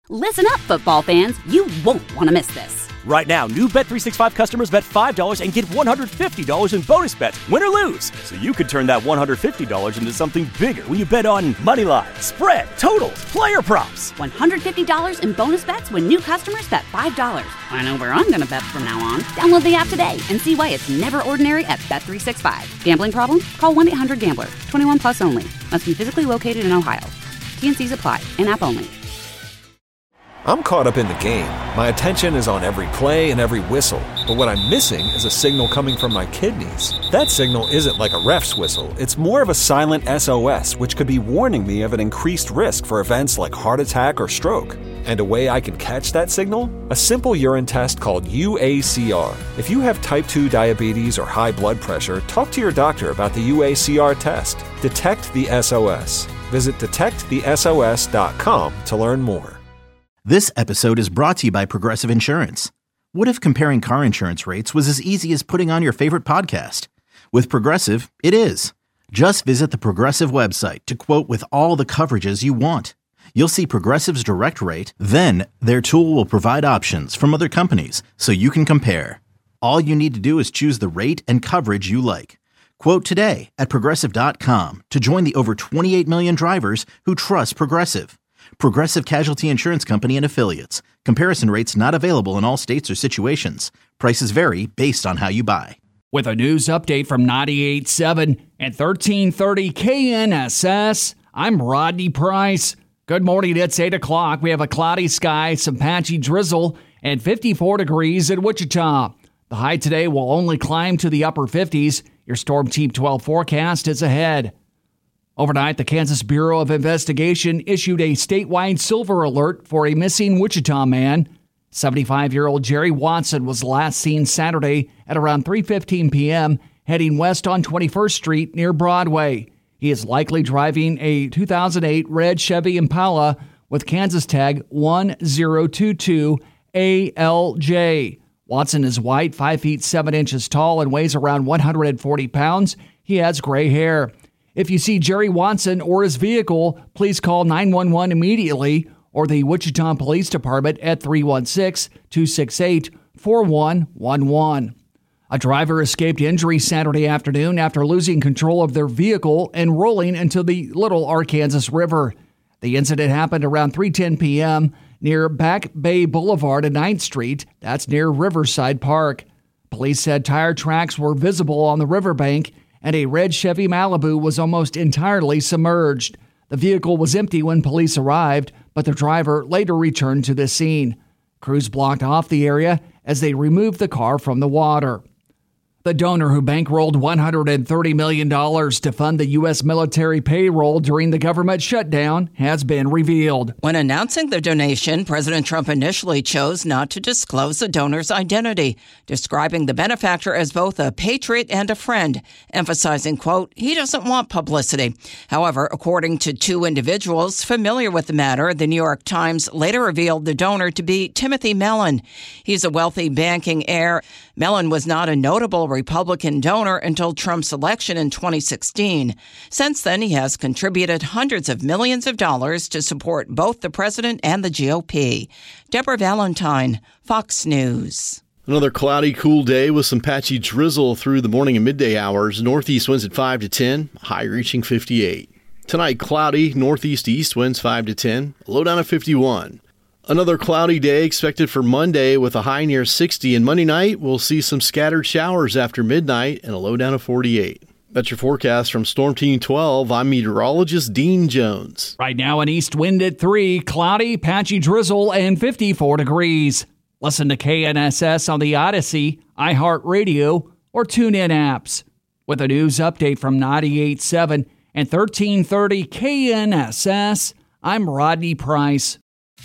Listen up, football fans. You won't want to miss this. Right now, new Bet365 customers bet $5 and get $150 in bonus bets, win or lose. So you could turn that $150 into something bigger when you bet on money line, spread, totals, player props. $150 in bonus bets when new customers bet $5. I know where I'm going to bet from now on. Download the app today and see why it's never ordinary at Bet365. Gambling problem? Call 1-800-GAMBLER. 21 plus only. Must be physically located in Ohio. T&Cs apply. In-app only. I'm caught up in the game. My attention is on every play and every whistle. But what I'm missing is a signal coming from my kidneys. That signal isn't like a ref's whistle. It's more of a silent SOS, which could be warning me of an increased risk for events like heart attack or stroke. And a way I can catch that signal? A simple urine test called UACR. If you have type 2 diabetes or high blood pressure, talk to your doctor about the UACR test. Detect the SOS. Visit detectthesos.com to learn more. This episode is brought to you by Progressive Insurance. What if comparing car insurance rates was as easy as putting on your favorite podcast? With Progressive, it is. Just visit the Progressive website to quote with all the coverages you want. You'll see Progressive's direct rate, then their tool will provide options from other companies so you can compare. All you need to do is choose the rate and coverage you like. Quote today at Progressive.com to join the over 28 million drivers who trust Progressive. Progressive Casualty Insurance Company and Affiliates. Comparison rates not available in all states or situations. Prices vary based on how you buy. With a news update from 98.7 and 1330 KNSS, I'm Rodney Price. Good morning. It's 8 o'clock. We have a cloudy sky, some patchy drizzle, and 54 degrees in Wichita. The high today will only climb to the upper 50s. Your Storm Team 12 forecast is ahead. Overnight, the Kansas Bureau of Investigation issued a statewide silver alert for a missing Wichita man. 75-year-old Jerry Watson was last seen Saturday at around 3:15 p.m. heading west on 21st Street near Broadway. He is likely driving a 2008 red Chevy Impala with Kansas tag 1022ALJ. Watson is white, 5 feet 7 inches tall, and weighs around 140 pounds. He has gray hair. If you see Jerry Watson or his vehicle, please call 911 immediately or the Wichita Police Department at 316-268-4111. A driver escaped injury Saturday afternoon after losing control of their vehicle and rolling into the Little Arkansas River. The incident happened around 3:10 p.m. near Back Bay Boulevard and 9th Street. That's near Riverside Park. Police said tire tracks were visible on the riverbank, and a red Chevy Malibu was almost entirely submerged. The vehicle was empty when police arrived, but the driver later returned to the scene. Crews blocked off the area as they removed the car from the water. The donor who bankrolled $130 million to fund the U.S. military payroll during the government shutdown has been revealed. When announcing the donation, President Trump initially chose not to disclose the donor's identity, describing the benefactor as both a patriot and a friend, emphasizing, quote, he doesn't want publicity. However, according to two individuals familiar with the matter, the New York Times later revealed the donor to be Timothy Mellon. He's a wealthy banking heir. Mellon was not a notable Republican donor until Trump's election in 2016. Since then, he has contributed hundreds of millions of dollars to support both the president and the GOP. Deborah Valentine, Fox News. Another cloudy, cool day with some patchy drizzle through the morning and midday hours. Northeast winds at 5 to 10, high reaching 58. Tonight, cloudy, northeast east winds 5 to 10, low down at 51. Another cloudy day expected for Monday with a high near 60, and Monday night we'll see some scattered showers after midnight and a low down of 48. That's your forecast from Storm Team 12. I'm meteorologist Dean Jones. Right now an east wind at 3, cloudy, patchy drizzle, and 54 degrees. Listen to KNSS on the Odyssey, iHeartRadio, or TuneIn apps. With a news update from 98.7 and 1330 KNSS, I'm Rodney Price.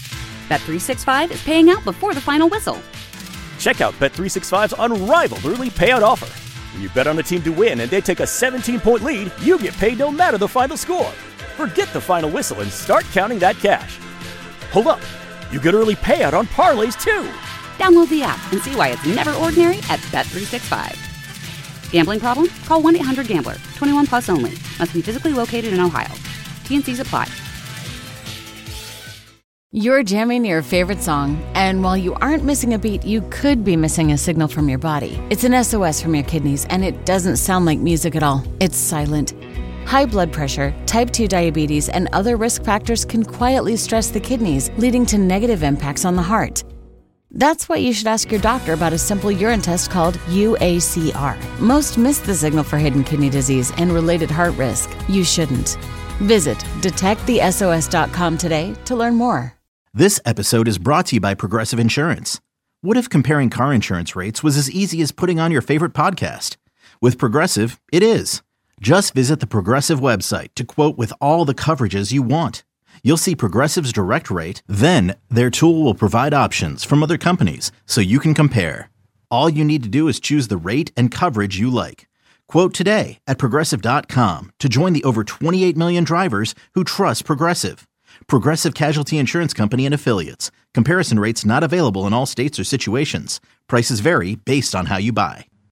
Bet365 is paying out before the final whistle. Check out Bet365's unrivaled early payout offer. When you bet on a team to win and they take a 17-point lead, you get paid no matter the final score. Forget the final whistle and start counting that cash. Hold up. You get early payout on parlays, too. Download the app and see why it's never ordinary at Bet365. Gambling problem? Call 1-800-GAMBLER. 21 plus only. Must be physically located in Ohio. T&Cs apply. You're jamming your favorite song, and while you aren't missing a beat, you could be missing a signal from your body. It's an SOS from your kidneys, and it doesn't sound like music at all. It's silent. High blood pressure, type 2 diabetes, and other risk factors can quietly stress the kidneys, leading to negative impacts on the heart. That's why you should ask your doctor about a simple urine test called UACR. Most miss the signal for hidden kidney disease and related heart risk. You shouldn't. Visit detectthesos.com today to learn more. This episode is brought to you by Progressive Insurance. What if comparing car insurance rates was as easy as putting on your favorite podcast? With Progressive, it is. Just visit the Progressive website to quote with all the coverages you want. You'll see Progressive's direct rate, then their tool will provide options from other companies so you can compare. All you need to do is choose the rate and coverage you like. Quote today at Progressive.com to join the over 28 million drivers who trust Progressive. Progressive Casualty Insurance Company and Affiliates. Comparison rates not available in all states or situations. Prices vary based on how you buy.